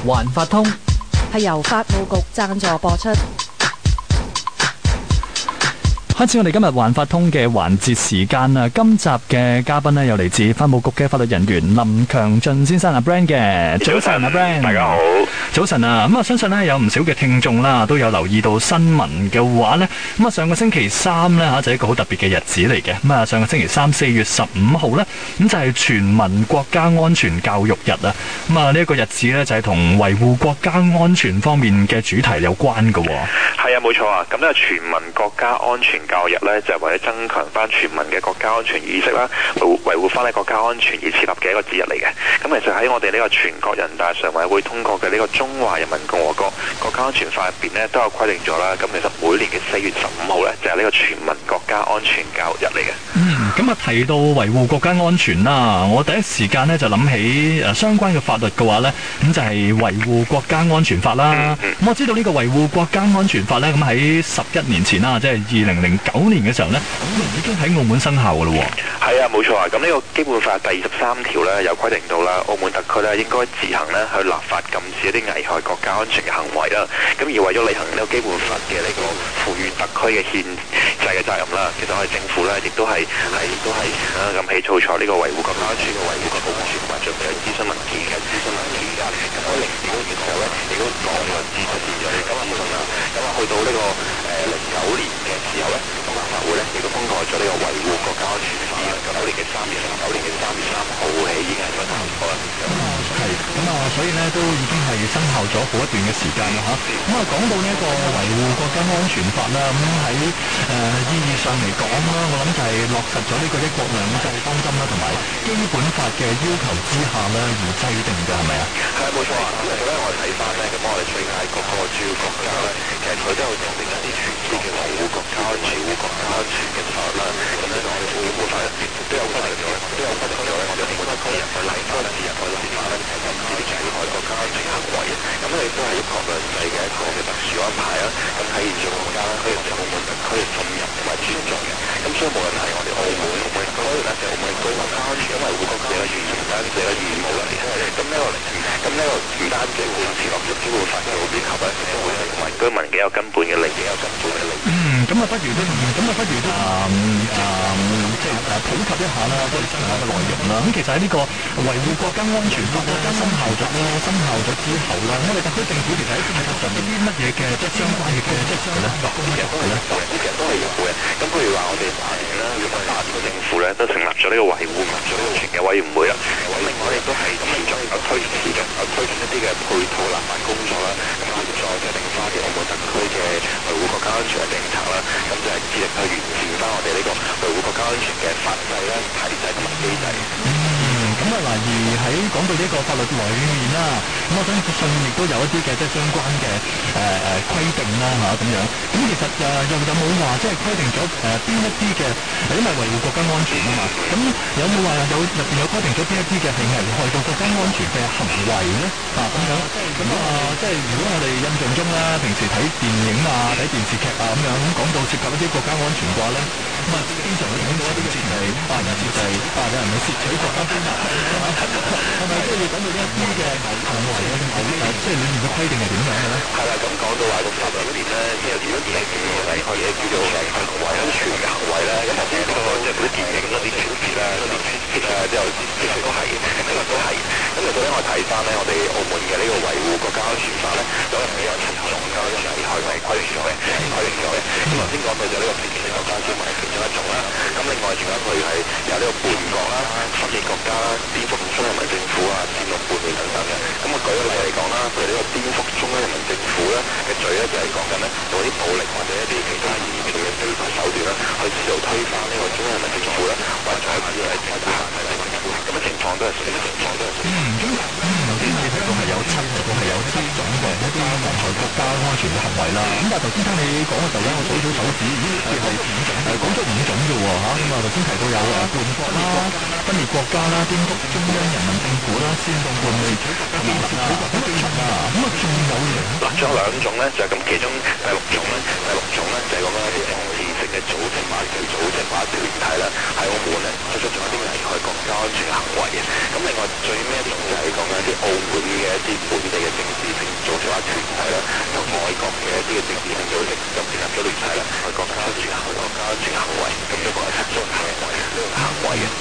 環法通係由法務局贊助播出。 開始我哋今日環法通嘅環節時間啦。今集嘅嘉賓呢，有嚟自法務局嘅法律人員林強駿先生阿 Brand 嘅。早晨阿 Brand， 大家好。 早晨啊，咁啊相信呢，有唔少嘅聽眾啦，都有留意到新聞嘅話呢。咁啊上個星期三呢，就係一個好特別嘅日子嚟嘅。咁啊上個星期三4月15號呢，咁就係全民國家安全教育日啊。咁啊呢一個日子呢，就係同維護國家安全方面嘅主題有關嘅。 係啊，冇錯啊。咁呢個全民國家安全教育呢，就係為咗增強翻全民嘅國家安全意識啦，維護翻呢國家安全而設立嘅一個節日嚟嘅。咁其實喺我哋呢個全國人大常委會通過嘅呢個中華人民共和國國家安全法入邊呢，都有規定咗啦。咁其實每年嘅4月15號呢，就係呢個全民國家安全教育日嚟嘅。 咁啊提到維護國家安全啦，我第一時間呢就諗起相關嘅法律嘅話呢，咁就係維護國家安全法啦。咁我知道呢個維護國家安全法呢，咁喺11年前啦，即係2009年嘅時候呢，已經喺澳門生效噶咯。 係啊，冇錯啊。咁呢個基本法第23條呢，有規定到啦，澳門特區呢應該自行呢去立法禁止一啲危害國家安全嘅行為啦。咁而為咗履行呢個基本法嘅呢個賦予特區嘅憲制嘅責任啦，其實我哋政府呢亦都係咁起草咗呢個維護國家安全嘅維護國家安全法準備嘅諮詢文件嘅諮詢文件㗎。咁喺0幾個月後呢，亦都講呢個諮詢完咗。咁去到呢個09年嘅時候呢，咁立法會呢亦都通過咗呢個維護國家安全法。9年嘅3月3號起已經係生效咗啦。 所以呢都已經係生效咗好一段嘅時間啦嚇。咁啊講到呢一個維護國家安全法啦，咁喺意義上嚟講啦，我諗就係落實咗呢個一國兩制方針啦，同埋基本法嘅要求之下啦而制定嘅，係咪啊？ 係啊，冇錯啊。咁其實咧，我哋睇翻呢，咁我哋世界各個主要國家呢，其實佢都有訂定一啲全新嘅維護國家安全嘅法律啦。咁咧，我哋澳門法入邊都有規定咗咧，我哋澳門特區人去立法咧，禁止啲危害國家安全行為嘅。咁亦都係一國兩制嘅一個嘅特殊安排啦。咁體現咗國家對澳門特區嘅信任同埋尊重嘅。咁所以無論係我哋澳門居民咧，就澳門居民啦，因為維護國家安全唔單止係義務嚟嘅。咁呢個唔單止會設落咗基本法嘅要求咧，亦都會係同埋居民嘅有根本嘅利益。 咁啊不如都即係普及一下啦，即係新嘅內容啦。咁其實喺呢個維護國家安全法咧生效咗之後啦，我哋特區政府其實喺政策上有啲乜嘢嘅即係相關嘅即係落工作嘅咧？ 其實都係有嘅。咁譬如話我哋8年啦，個政府咧都成立咗呢個維護安全嘅委員會啦。另外亦都係持續有推進一啲嘅配套立法工作啦。咁協助制定翻澳門特區嘅維護國家安全嘅政策啦。咁就係致力去完善翻我哋呢個維護國家安全嘅法制啦、體制同埋機制。 咁啊嗱，而喺講到呢個法律裏面啦，咁我相信亦都有一啲嘅即係相關嘅規定啦嚇咁樣。咁其實有冇話即係規定咗邊一啲嘅，因為維護國家安全啊嘛。咁有冇話入邊有規定咗邊一啲嘅係危害到國家安全嘅行為咧？咁樣即係如果我哋印象中啦，平時睇電影啊、睇電視劇啊咁樣，咁講到涉及一啲國家安全嘅話咧，咁啊經常會講到一啲嘅係有人去竊取國家機密。係咪即係要講到呢一啲嘅行為即係裡面嘅規定係點樣嘅咧？ 係啦，咁講到話個法律裏邊咧，即係如果電影嘅危害嘢叫做危害國家安全嘅行為咧，咁頭先呢個即係嗰啲電影嗰啲情節咧，其實都係嘅，呢個都係。咁其實咧，我睇翻咧，我哋澳門嘅呢個維護國家安全法咧，有7種嘅危害係規定咗嘅。咁頭先講到就呢個片面國家機密係其中一種啦。咁另外仲有佢係有呢個叛國啦、分裂國家啦、顛覆中央人民政府啊、煽動叛亂等等嘅。咁我舉個例嚟講啦，譬如呢個顛覆中央人民政府咧嘅罪咧，就係講緊咧用啲暴力或者一啲其他嚴重嘅非法手段啦，去試圖推翻呢個中央人民政府啦，或者係其他咁嘅情況都係屬於頭先你提到係有7種嘅一啲危害國家安全嘅行為啦。咁但係頭先聽你講嘅時候咧，我數咗手指，咦，係講咗5種啫喎嚇。咁啊頭先提到有叛國啦、分裂國家啦、顛覆中央人民政府啦、煽動叛亂同埋竊取國家機密啊。咁啊仲有仲有2種咧，就係咁，其中第6種咧，就係講緊一啲政治性嘅組織或者團體啦，喺澳門咧作出咗一啲危害國家安全嘅行為嘅。咁另外最尾一種就係講緊一啲澳門嘅一啲本地嘅政治性組織或者團體啦，同外國嘅一啲嘅政治性組織咁建立咗聯繫啦，外國家傳行為，咁就講係出行為呢個行為嘅。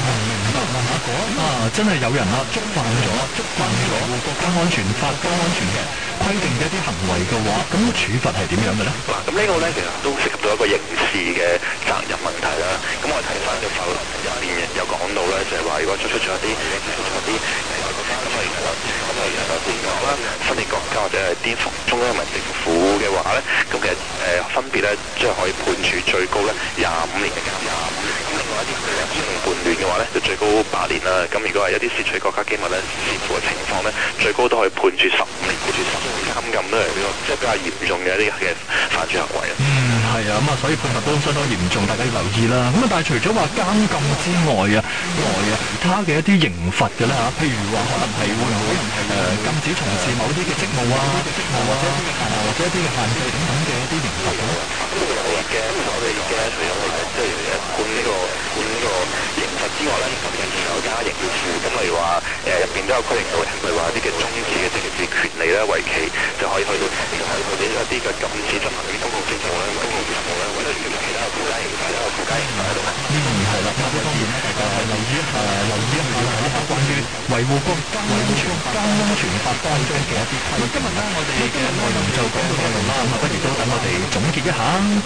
真係有人觸犯咗維護國家安全法、國家安全嘅規定嘅一啲行為嘅話，咁處罰係點樣嘅咧？ 嗱，咁呢個咧其實都涉及到一個刑事嘅責任問題啦。咁我睇翻嘅法律入邊有講到咧，就係話如果作出咗一啲外國家咁啊，叛國啦、分裂國家或者係顛覆中央人民政府嘅話咧，咁其實分別咧即係可以判處最高咧25年嘅監禁。咁另外一啲煽動叛亂嘅話咧，就最高8年啦。咁如果係一啲竊取國家機密咧，視乎嘅情況咧，最高都可以判處15年，判處10年監禁都係呢個即係比較嚴重嘅一啲嘅犯罪行為啊。 係啊，咁所以判罰都相當嚴重，大家要留意啦。咁但係除咗話監禁之外其他嘅一啲刑罰嘅咧譬如話可能係會唔會禁止從事某啲嘅職務或者一啲嘅限制等等嘅一啲刑罰咧？ 我哋嘅除咗即係判呢個刑罰之外咧，咁仲有加刑要負。咁例如話入邊都有規定到，例如話一啲嘅終止嘅政治權利咧，為期就可以去到一啲嘅禁止執行啲公共職務咧，或者其他嘅附加刑罰喺度。 係啦，咁呢方面咧，大家留意一下關於維護國家安全法當中嘅一啲規定。今日咧，我哋嘅內容就講到呢度啦，咁不如都等我哋總結一下。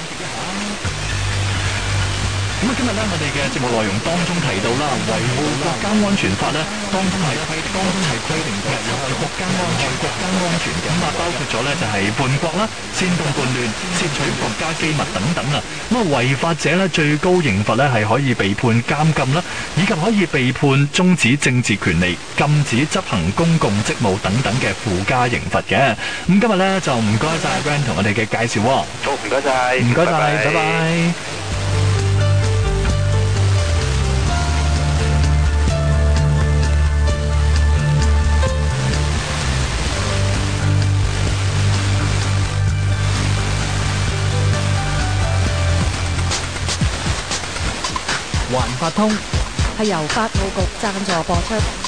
咁今日咧，我哋嘅節目內容當中提到啦，維護國家安全法咧，當中係規定嘅有國家安全嘅，咁包括咗咧就係叛國啦、煽動叛亂、竊取國家機密等等啊。咁違法者咧，最高刑罰咧係可以被判監禁啦，以及可以被判終止政治權利、禁止執行公共職務等等嘅附加刑罰嘅。咁今日咧就唔該晒 Ran 同我哋嘅介紹喎。 好，唔該晒， 拜拜。 環法通係由法務局贊助播出。